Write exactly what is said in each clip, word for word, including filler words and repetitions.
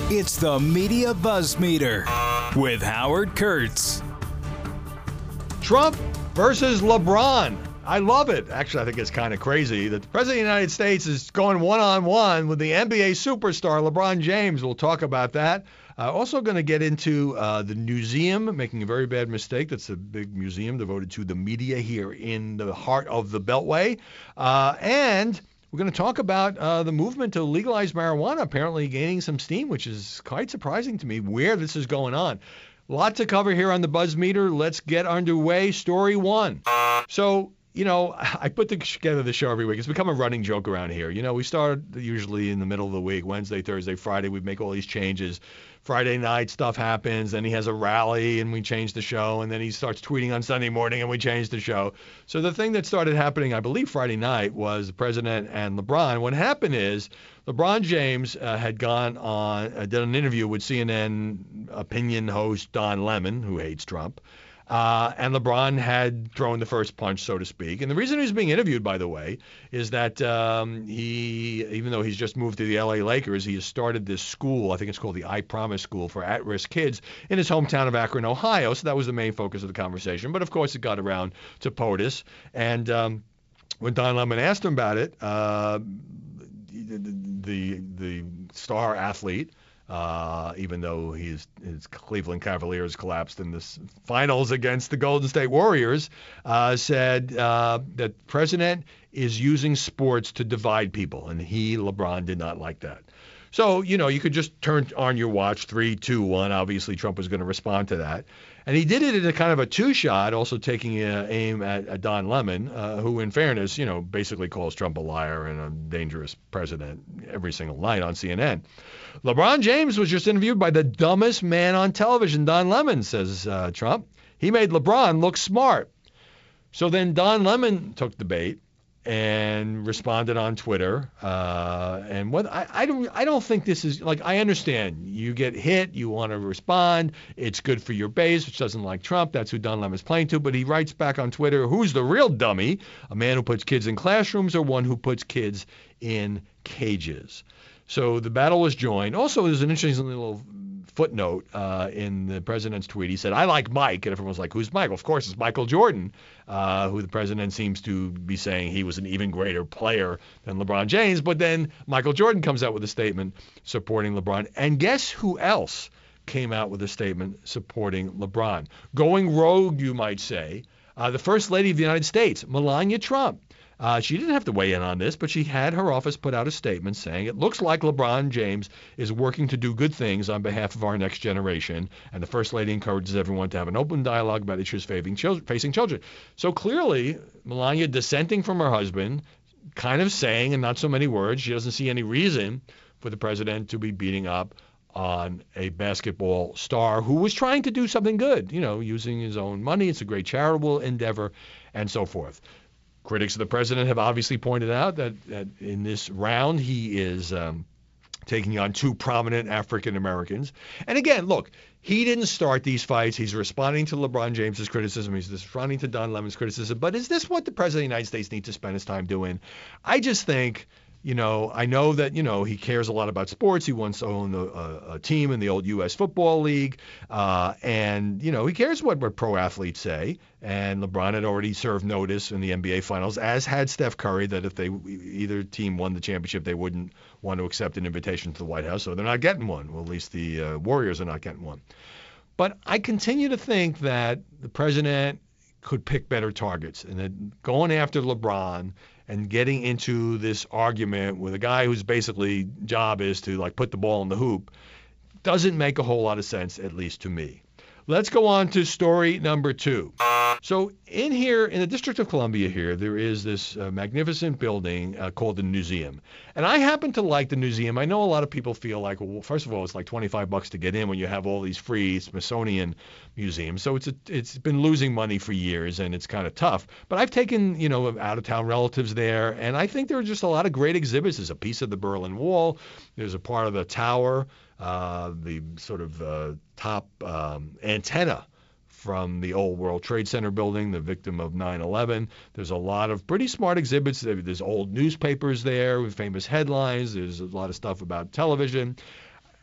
It's the Media Buzz Meter with Howard Kurtz. Trump versus LeBron. I love it. Actually, I think it's kind of crazy that the President of the United States is going one-on-one with the N B A superstar LeBron James. We'll talk about that. Uh, also going to get into uh, the museum, making a very bad mistake. That's a big museum devoted to the media here in the heart of the Beltway. Uh, and we're going to talk about uh, the movement to legalize marijuana apparently gaining some steam, which is quite surprising to me where this is going on. A lot to cover here on the Buzz Meter. Let's get underway. Story one. So, you know, I put together the show every week. It's become a running joke around here. You know, we start usually in the middle of the week, Wednesday, Thursday, Friday. We make all these changes. Friday night stuff happens, then he has a rally and we change the show, and then he starts tweeting on Sunday morning and we change the show. So the thing that started happening, I believe Friday night, was the president and LeBron. What happened is LeBron James uh, had gone on, uh, did an interview with C N N opinion host Don Lemon, who hates Trump. Uh, and LeBron had thrown the first punch, so to speak. And the reason he's being interviewed, by the way, is that um, he, even though he's just moved to the L A Lakers, he has started this school, I think it's called the I Promise School for at-risk kids in his hometown of Akron, Ohio. So that was the main focus of the conversation. But, of course, it got around to POTUS. And um, when Don Lemon asked him about it, uh, the, the, the star athlete, Uh, even though his, his Cleveland Cavaliers collapsed in the finals against the Golden State Warriors, uh, said uh, that the president is using sports to divide people, and he, LeBron, did not like that. So, you know, you could just turn on your watch, three, two, one. Obviously, Trump was going to respond to that. And he did it in a kind of a two-shot, also taking uh, aim at, at Don Lemon, uh, who, in fairness, you know, basically calls Trump a liar and a dangerous president every single night on C N N. LeBron James was just interviewed by the dumbest man on television, Don Lemon, says uh, Trump. He made LeBron look smart. So then Don Lemon took the bait and responded on Twitter. Uh, and what I, I don't I don't think this is, like, I understand. You get hit, you want to respond. It's good for your base, which doesn't like Trump. That's who Don Lemon's playing to. But he writes back on Twitter, who's the real dummy? A man who puts kids in classrooms or one who puts kids in cages? So the battle was joined. Also, there's an interesting little footnote uh, in the president's tweet. He said, I like Mike. And everyone was like, who's Mike? Well, of course, it's Michael Jordan, uh, who the president seems to be saying he was an even greater player than LeBron James. But then Michael Jordan comes out with a statement supporting LeBron. And guess who else came out with a statement supporting LeBron? Going rogue, you might say, uh, the First Lady of the United States, Melania Trump. Uh, she didn't have to weigh in on this, but she had her office put out a statement saying it looks like LeBron James is working to do good things on behalf of our next generation, and the First Lady encourages everyone to have an open dialogue about issues facing children. So clearly, Melania dissenting from her husband, kind of saying in not so many words, she doesn't see any reason for the president to be beating up on a basketball star who was trying to do something good, you know, using his own money. It's a great charitable endeavor and so forth. Critics of the president have obviously pointed out that, that in this round he is um, taking on two prominent African Americans. And again, look, he didn't start these fights. He's responding to LeBron James's criticism. He's responding to Don Lemon's criticism. But is this what the president of the United States needs to spend his time doing? I just think, you know, I know that, you know, he cares a lot about sports. He once owned a, a, a team in the old U S Football League. Uh, and, you know, he cares what, what pro athletes say. And LeBron had already served notice in the N B A Finals, as had Steph Curry, that if they either team won the championship, they wouldn't want to accept an invitation to the White House. So they're not getting one. Well, at least the uh, Warriors are not getting one. But I continue to think that the president could pick better targets. And that going after LeBron and getting into this argument with a guy whose basically job is to, like, put the ball in the hoop doesn't make a whole lot of sense, at least to me. Let's go on to story number two. So in here, in the District of Columbia here, there is this uh, magnificent building uh, called the Newseum. And I happen to like the Newseum. I know a lot of people feel like, well, first of all, it's like twenty-five bucks to get in when you have all these free Smithsonian museums. So it's a, it's been losing money for years, and it's kind of tough. But I've taken, you know, out-of-town relatives there, and I think there are just a lot of great exhibits. There's a piece of the Berlin Wall. There's a part of the tower, uh, the sort of uh, top um, antenna from the old World Trade Center building, the victim of nine eleven. There's a lot of pretty smart exhibits. There's old newspapers there with famous headlines. There's a lot of stuff about television.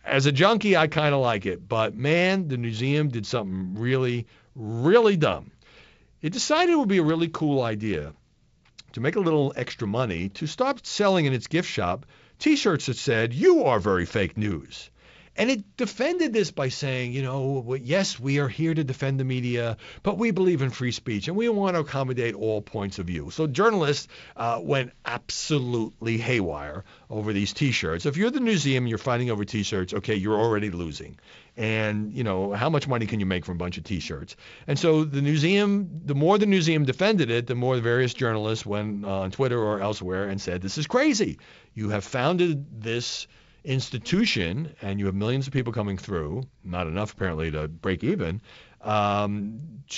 as a junkie, I kind of like it. But, man, the museum did something really, really dumb. It decided it would be a really cool idea to make a little extra money to stop selling in its gift shop T-shirts that said, "You are very fake news." And it defended this by saying, you know, yes, we are here to defend the media, but we believe in free speech and we want to accommodate all points of view. So journalists uh, went absolutely haywire over these T-shirts. If you're the museum, you're fighting over T-shirts, okay, you're already losing. And, you know, how much money can you make from a bunch of T-shirts? And so the museum, the more the museum defended it, the more the various journalists went on Twitter or elsewhere and said, this is crazy. You have founded this institution and you have millions of people coming through, not enough apparently to break even, um,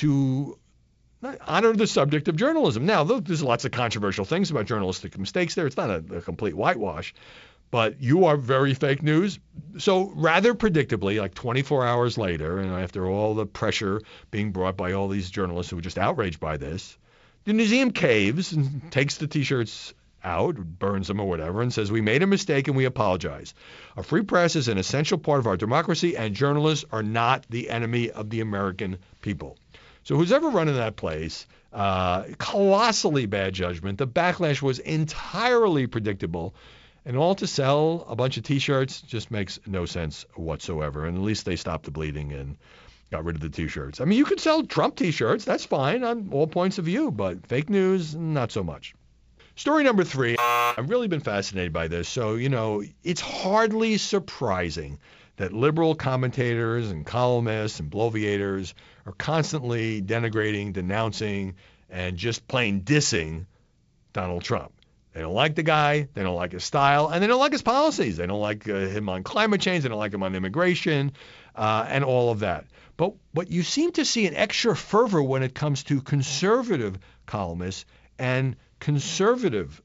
to honor the subject of journalism. Now, there's lots of controversial things about journalistic mistakes there. It's not a, a complete whitewash, but you are very fake news. So rather predictably, like twenty-four hours later, and after all the pressure being brought by all these journalists who were just outraged by this, the museum caves and takes the T-shirts out, burns them or whatever, and says, we made a mistake and we apologize. A free press is an essential part of our democracy, and journalists are not the enemy of the American people. So who's ever running that place, uh, colossally bad judgment. The backlash was entirely predictable, and all to sell a bunch of T-shirts just makes no sense whatsoever. And at least they stopped the bleeding and got rid of the T-shirts. I mean, you could sell Trump T-shirts. That's fine on all points of view, but fake news, not so much. Story number three, I've really been fascinated by this. So, you know, it's hardly surprising that liberal commentators and columnists and bloviators are constantly denigrating, denouncing, and just plain dissing Donald Trump. They don't like the guy, they don't like his style, and they don't like his policies. They don't like uh, him on climate change, they don't like him on immigration, uh, and all of that. But, but you seem to see an extra fervor when it comes to conservative columnists and conservative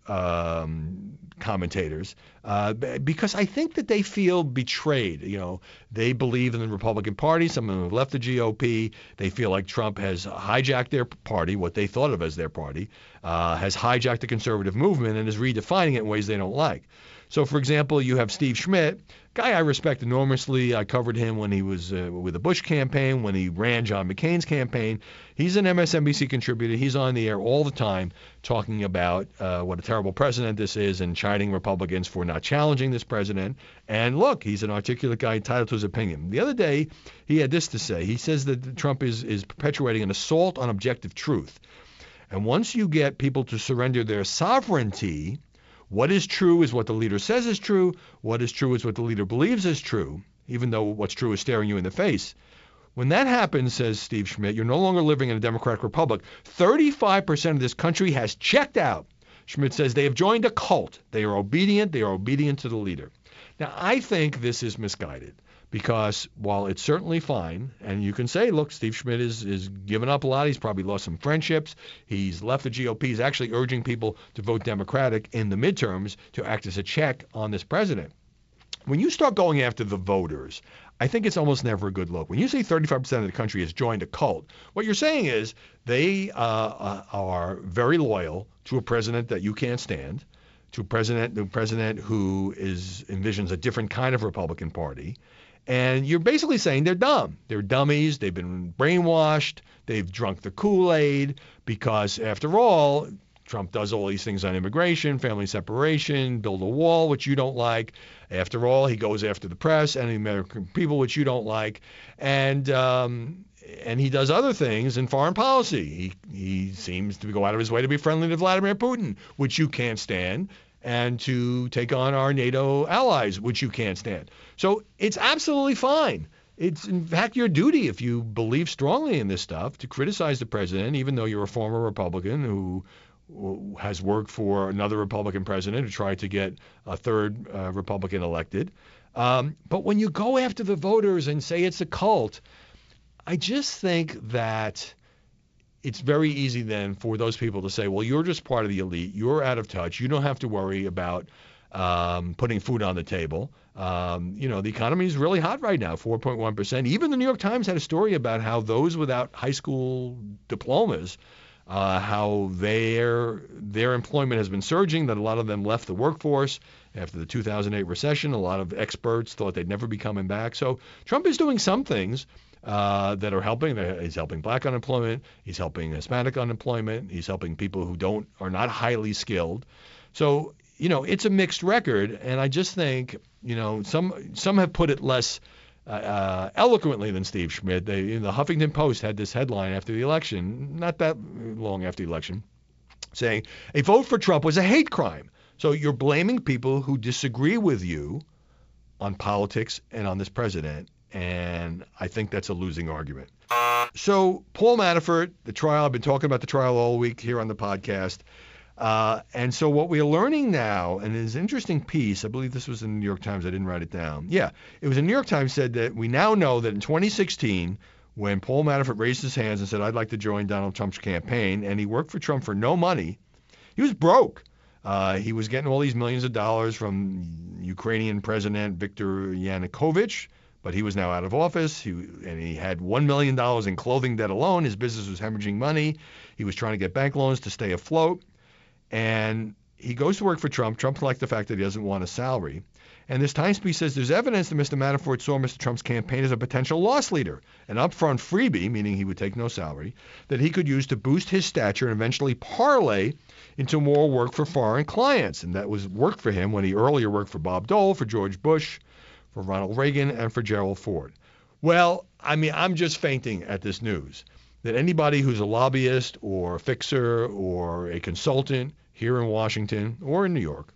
um, commentators, uh, because I think that they feel betrayed. You know, they believe in the Republican Party. Some of them have left the G O P. They feel like Trump has hijacked their party, what they thought of as their party, uh, has hijacked the conservative movement and is redefining it in ways they don't like. So, for example, you have Steve Schmidt, guy I respect enormously. I covered him when he was uh, with the Bush campaign, when he ran John McCain's campaign. He's an M S N B C contributor. He's on the air all the time talking about uh, what a terrible president this is and chiding Republicans for not challenging this president. And look, he's an articulate guy entitled to his opinion. The other day, he had this to say. He says that Trump is, is perpetuating an assault on objective truth. And once you get people to surrender their sovereignty, what is true is what the leader says is true. What is true is what the leader believes is true, even though what's true is staring you in the face. When that happens, says Steve Schmidt, you're no longer living in a democratic republic. thirty-five percent of this country has checked out. Schmidt says they have joined a cult. They are obedient. They are obedient to the leader. Now, I think this is misguided because while it's certainly fine, and you can say, look, Steve Schmidt is, is given up a lot. He's probably lost some friendships. He's left the G O P. He's actually urging people to vote Democratic in the midterms to act as a check on this president. When you start going after the voters, I think it's almost never a good look. When you say thirty-five percent of the country has joined a cult, what you're saying is they uh, are very loyal to a president that you can't stand, to a president, the president who is envisions a different kind of Republican Party. And you're basically saying they're dumb. They're dummies. They've been brainwashed. They've drunk the Kool-Aid because, after all, Trump does all these things on immigration, family separation, build a wall, which you don't like. After all, he goes after the press and the American people, which you don't like. And um, and he does other things in foreign policy. He, he seems to go out of his way to be friendly to Vladimir Putin, which you can't stand, and to take on our NATO allies, which you can't stand. So it's absolutely fine. It's, in fact, your duty, if you believe strongly in this stuff, to criticize the president, even though you're a former Republican who has worked for another Republican president to try to get a third uh, Republican elected. Um, but when you go after the voters and say it's a cult, I just think that it's very easy then for those people to say, well, you're just part of the elite. You're out of touch. You don't have to worry about um, putting food on the table. Um, you know, the economy is really hot right now, four point one percent. Even the New York Times had a story about how those without high school diplomas, uh, how their their employment has been surging, that a lot of them left the workforce, after the two thousand eight recession. A lot of experts thought they'd never be coming back. So Trump is doing some things uh, that are helping. He's helping black unemployment. He's helping Hispanic unemployment. He's helping people who don't are not highly skilled. So, you know, it's a mixed record. And I just think, you know, some some have put it less uh, uh, eloquently than Steve Schmidt. They, you know, the Huffington Post had this headline after the election, not that long after the election, saying a vote for Trump was a hate crime. So you're blaming people who disagree with you on politics and on this president. And I think that's a losing argument. So Paul Manafort, the trial, I've been talking about the trial all week here on the podcast. Uh, and so what we are learning now, and it's an interesting piece, I believe this was in the New York Times, I didn't write it down. Yeah, it was in the New York Times, said that we now know that in twenty sixteen, when Paul Manafort raised his hands and said, I'd like to join Donald Trump's campaign, and he worked for Trump for no money, he was broke. Uh, he was getting all these millions of dollars from Ukrainian President Viktor Yanukovych, but he was now out of office, he, and he had one million dollars in clothing debt alone. His business was hemorrhaging money. He was trying to get bank loans to stay afloat. And he goes to work for Trump. Trump liked the fact that he doesn't want a salary. And this Times piece says there's evidence that Mister Manafort saw Mister Trump's campaign as a potential loss leader, an upfront freebie, meaning he would take no salary, that he could use to boost his stature and eventually parlay into more work for foreign clients. And that was work for him when he earlier worked for Bob Dole, for George Bush, for Ronald Reagan, and for Gerald Ford. Well, I mean, I'm just fainting at this news, that anybody who's a lobbyist or a fixer or a consultant here in Washington or in New York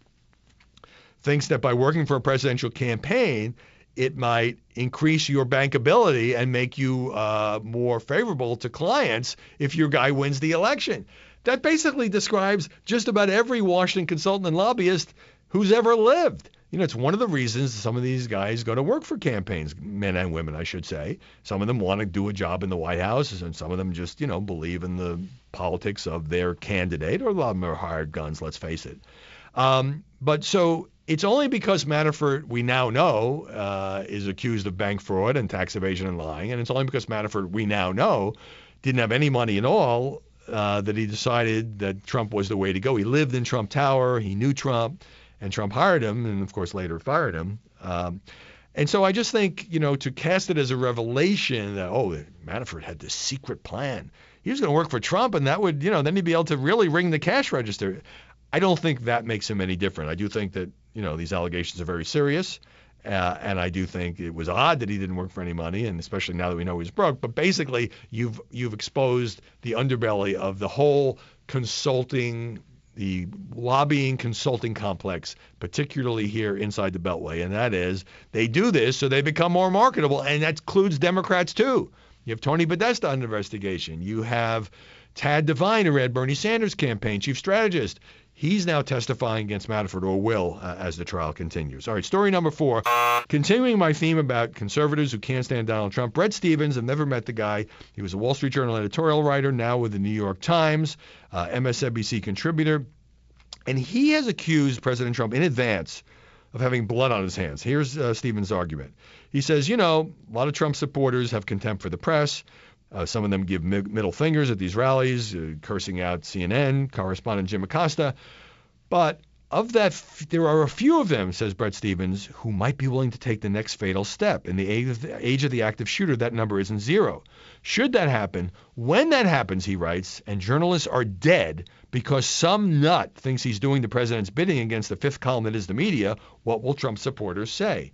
thinks that by working for a presidential campaign, it might increase your bankability and make you uh, more favorable to clients if your guy wins the election. That basically describes just about every Washington consultant and lobbyist who's ever lived. You know, it's one of the reasons some of these guys go to work for campaigns, men and women, I should say. Some of them want to do a job in the White House, and some of them just, you know, believe in the politics of their candidate, or a lot of them are hired guns, let's face it. Um, but so it's only because Manafort, we now know, uh, is accused of bank fraud and tax evasion and lying, and it's only because Manafort, we now know, didn't have any money at all, uh, that he decided that Trump was the way to go. He lived in Trump Tower, he knew Trump, and Trump hired him, and of course later fired him. Um, and so I just think, you know, to cast it as a revelation that, oh, Manafort had this secret plan. He was going to work for Trump, and that would, you know, then he'd be able to really ring the cash register. I don't think that makes him any different. I do think that, you know, these allegations are very serious. Uh, and I do think it was odd that he didn't work for any money, and especially now that we know he's broke. But basically, you've you've exposed the underbelly of the whole consulting, the lobbying consulting complex, particularly here inside the Beltway. And that is, they do this so they become more marketable, and that includes Democrats too. You have Tony Podesta under investigation. You have Tad Devine, who ran Bernie Sanders' campaign, chief strategist. He's now testifying against Manafort, or will, uh, as the trial continues. All right, story number four. Continuing my theme about conservatives who can't stand Donald Trump, Bret Stephens, I've never met the guy. He was a Wall Street Journal editorial writer, now with the New York Times, uh, M S N B C contributor. And he has accused President Trump in advance of having blood on his hands. Here's uh, Stephens' argument. He says, you know, a lot of Trump supporters have contempt for the press. Uh, some of them give mi- middle fingers at these rallies, uh, cursing out C N N correspondent Jim Acosta. But of that, f- there are a few of them, says Bret Stephens, who might be willing to take the next fatal step. In the age of the, age of the active shooter, that number isn't zero. Should that happen, when that happens, he writes, and journalists are dead because some nut thinks he's doing the president's bidding against the fifth column that is the media, what will Trump supporters say?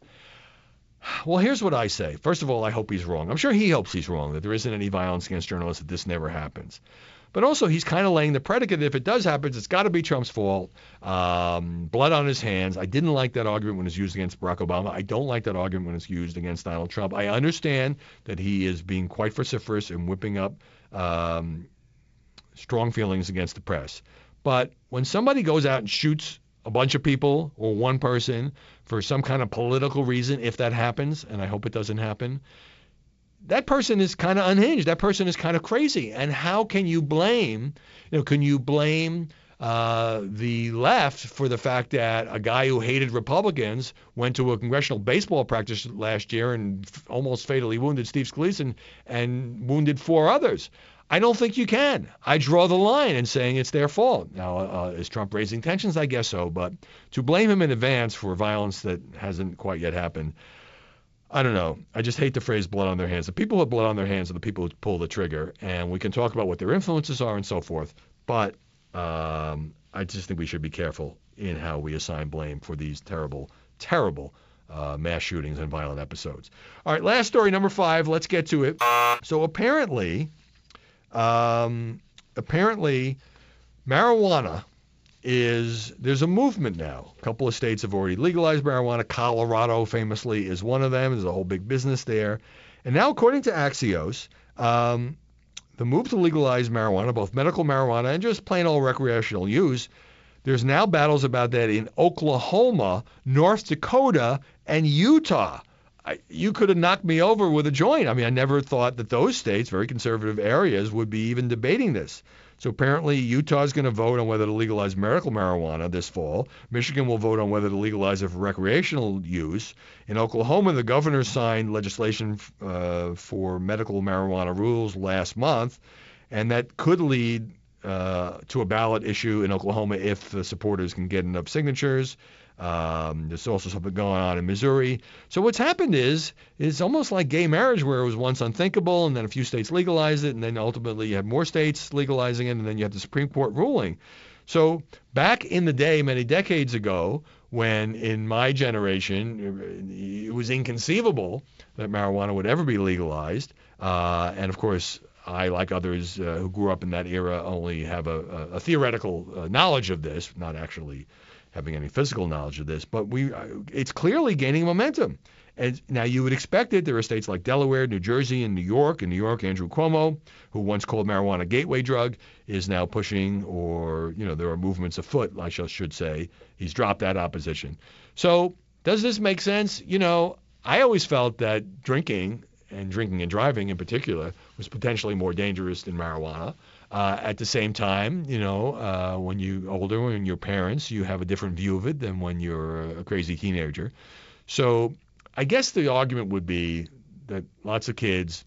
Well, here's what I say. First of all, I hope he's wrong. I'm sure he hopes he's wrong, that there isn't any violence against journalists, that this never happens. But also, he's kind of laying the predicate that if it does happen, it's got to be Trump's fault. Um, blood on his hands. I didn't like that argument when it's used against Barack Obama. I don't like that argument when it's used against Donald Trump. I understand that he is being quite vociferous and whipping up um, strong feelings against the press. But when somebody goes out and shoots a bunch of people or one person for some kind of political reason, if that happens, and I hope it doesn't happen, that person is kind of unhinged. That person is kind of crazy. And how can you blame, you know, can you blame uh, the left for the fact that a guy who hated Republicans went to a congressional baseball practice last year and f- almost fatally wounded Steve Scalise and, and wounded four others? I don't think you can. I draw the line in saying it's their fault. Now, uh, is Trump raising tensions? I guess so. But to blame him in advance for violence that hasn't quite yet happened, I don't know. I just hate the phrase blood on their hands. The people who have blood on their hands are the people who pull the trigger. And we can talk about what their influences are and so forth. But um, I just think we should be careful in how we assign blame for these terrible, terrible uh, mass shootings and violent episodes. All right, last story, number five. Let's get to it. So apparently... Um, apparently, marijuana is, there's a movement now. A couple of states have already legalized marijuana. Colorado, famously, is one of them. There's a whole big business there. And now, according to Axios, um, the move to legalize marijuana, both medical marijuana and just plain old recreational use, there's now battles about that in Oklahoma, North Dakota, and Utah. I, you could have knocked me over with a joint. I mean, I never thought that those states, very conservative areas, would be even debating this. So apparently Utah is going to vote on whether to legalize medical marijuana this fall. Michigan will vote on whether to legalize it for recreational use. In Oklahoma, the governor signed legislation uh, for medical marijuana rules last month, and that could lead uh, to a ballot issue in Oklahoma if the supporters can get enough signatures. Um, there's also something going on in Missouri. So what's happened is, it's almost like gay marriage, where it was once unthinkable, and then a few states legalized it, and then ultimately you had more states legalizing it, and then you had the Supreme Court ruling. So back in the day, many decades ago, when in my generation, it was inconceivable that marijuana would ever be legalized, uh, and of course, I, like others uh, who grew up in that era, only have a, a, a theoretical uh, knowledge of this, not actually having any physical knowledge of this, but we it's clearly gaining momentum. And now you would expect it. There are states like Delaware, New Jersey, and New York. In New York, Andrew Cuomo, who once called marijuana a gateway drug, is now pushing, or, you know, there are movements afoot, I should say. He's dropped that opposition. So does this make sense? You know, I always felt that drinking, and drinking and driving in particular, was potentially more dangerous than marijuana. Uh, at the same time, you know, uh, when you're older, when you're parents, you have a different view of it than when you're a crazy teenager. So I guess the argument would be that lots of kids,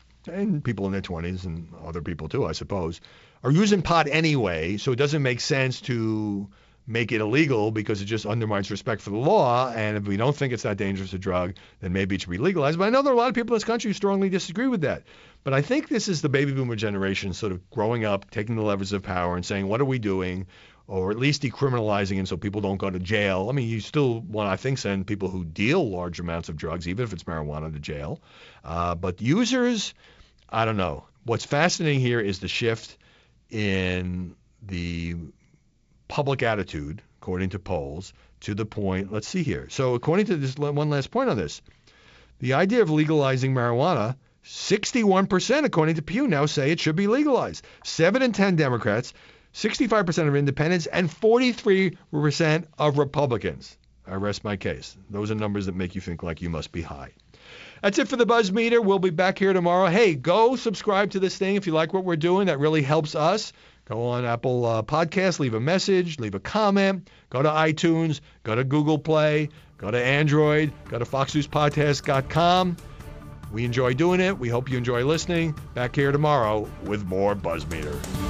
and people in their twenties and other people too, I suppose, are using pot anyway, so it doesn't make sense to make it illegal because it just undermines respect for the law. And if we don't think it's that dangerous a drug, then maybe it should be legalized. But I know there are a lot of people in this country who strongly disagree with that. But I think this is the baby boomer generation sort of growing up, taking the levers of power and saying, what are we doing? Or at least decriminalizing it so people don't go to jail. I mean, you still want, I think, send people who deal large amounts of drugs, even if it's marijuana, to jail. Uh, but users, I don't know. What's fascinating here is the shift in the public attitude, according to polls, to the point, let's see here. So according to this, one last point on this, the idea of legalizing marijuana, sixty-one percent, according to Pew, now say it should be legalized. Seven in ten Democrats, sixty-five percent of independents, and forty-three percent of Republicans. I rest my case. Those are numbers that make you think like you must be high. That's it for the Buzz Meter. We'll be back here tomorrow. Hey, go subscribe to this thing if you like what we're doing. That really helps us. Go on Apple uh, Podcasts, leave a message, leave a comment. Go to iTunes, go to Google Play, go to Android, go to fox news podcast dot com. We enjoy doing it. We hope you enjoy listening. Back here tomorrow with more Buzz Meter.